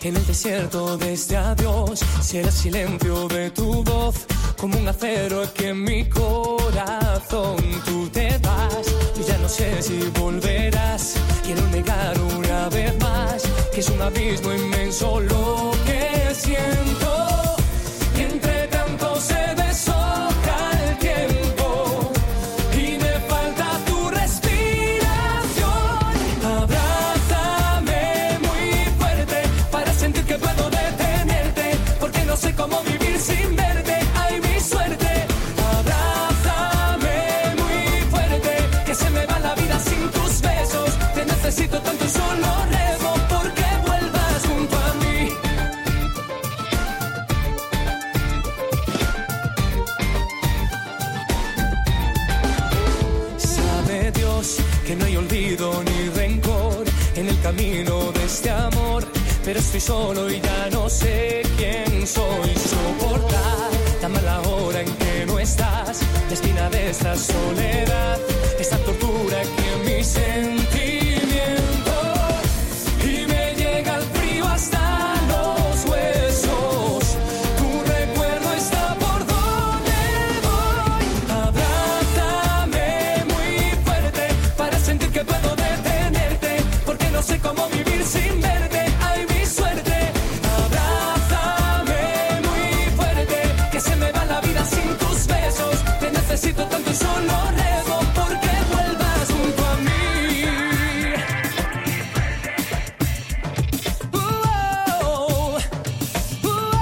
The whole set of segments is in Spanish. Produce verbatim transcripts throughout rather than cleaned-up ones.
En el desierto de este adiós, será el silencio de tu voz, como un acero que en mi corazón. Tú te vas, yo ya no sé si volverás. Quiero negar una vez más que es un abismo inmenso lo que siento. Y entre tanto se deshoja el tiempo y me falta tu respiración. Abrázame muy fuerte para sentir que puedo detenerte, porque no sé cómo vivir sin verte. Ay, mi suerte. Abrázame muy fuerte, que se me va la vida sin tus besos. Te necesito tanto y solo rezo porque vuelvas junto a mí. Sabe Dios que no hay olvido ni rencor en el camino de este amor, pero estoy solo y ya no sé quién soy. Soportar la mala hora en que no estás, la espina de esta soledad, esta tortura que en mi sentimiento, y me llega el frío hasta los huesos. Tu recuerdo está por donde voy. Abrázame muy fuerte para sentir que puedo detenerte, porque no sé cómo vivir sin verte. Ay, mi suerte. Abrázame muy fuerte, que se me va la vida sin tus besos. Te necesito tanto y solo rezo porque vuelvas junto a mí. Uh, oh, uh, oh.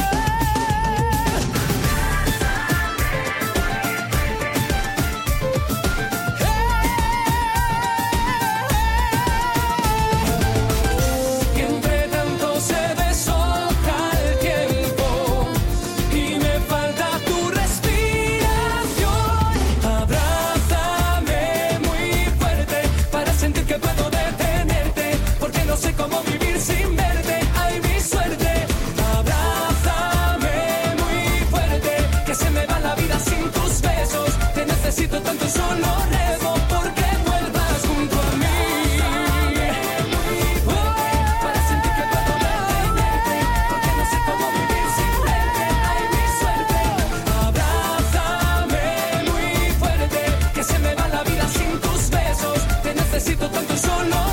Y entre tanto se deshoja el tiempo y me falta tu respiración. Abrázame muy fuerte para sentir que puedo detenerte, porque no sé cómo vivir sin verte. Ay, mi suerte. Abrázame muy fuerte, que se me va la vida sin tus besos. Te necesito tanto y solo rezo porque vuelvas junto a mí. Oh, para sentir que puedo detenerte, porque no sé cómo vivir sin verte. Ay, mi suerte. Abrázame muy fuerte, que se me va la vida sin tus besos. Te necesito tanto y solo